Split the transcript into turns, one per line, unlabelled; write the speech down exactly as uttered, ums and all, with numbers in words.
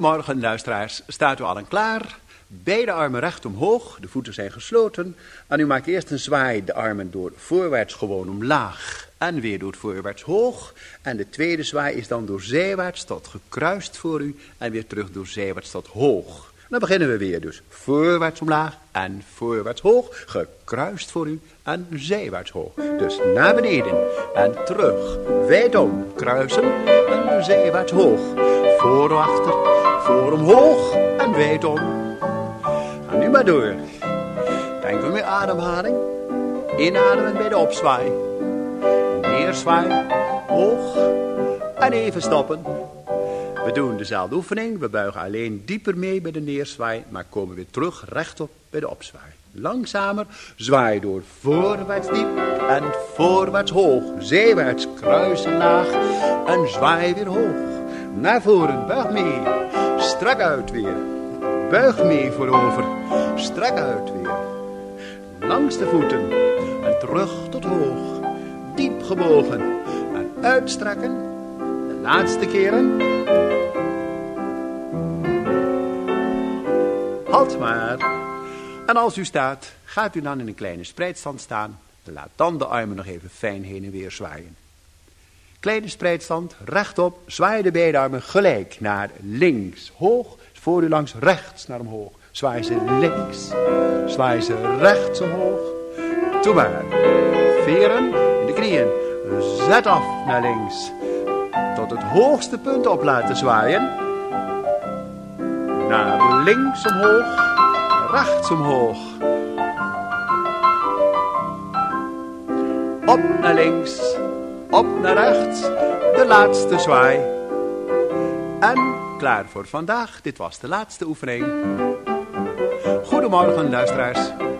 Goedemorgen luisteraars, staat u allen klaar? Beide armen recht omhoog, de voeten zijn gesloten. En u maakt eerst een zwaai, de armen door voorwaarts gewoon omlaag en weer door voorwaarts hoog. En de tweede zwaai is dan door zijwaarts tot gekruist voor u en weer terug door zijwaarts tot hoog. Dan beginnen we weer dus voorwaarts omlaag en voorwaarts hoog, gekruist voor u en zijwaarts hoog. Dus naar beneden en terug, wijdom, kruisen en zijwaarts hoog. Voor om achter, voor omhoog en wijdom. Ga nu maar door. Denk we meer ademhaling. Inademen bij de opzwaai. Neerzwaai, hoog en even stoppen. We doen dezelfde oefening. We buigen alleen dieper mee bij de neerzwaai, maar komen weer terug rechtop bij de opzwaai. Langzamer, zwaai door voorwaarts diep en voorwaarts hoog. Zijwaarts kruisen laag en zwaai weer hoog. Naar voren, buig mee. Strak uit weer. Buig mee voorover. Strak uit weer. Langs de voeten en terug tot hoog. Diep gebogen en uitstrekken. De laatste keren. Halt maar. En als u staat, gaat u dan in een kleine spreidstand staan. Laat dan de armen nog even fijn heen en weer zwaaien. Kleine spreidstand, rechtop, zwaai de beide armen gelijk naar links, hoog. Voor u langs rechts naar omhoog. Zwaai ze links, zwaai ze rechts omhoog. Doe maar. Veren in de knieën. Zet af naar links. Tot het hoogste punt op laten zwaaien. Naar links omhoog, rechts omhoog. Op naar links, op naar rechts, de laatste zwaai. En klaar voor vandaag, dit was de laatste oefening. Goedemorgen luisteraars.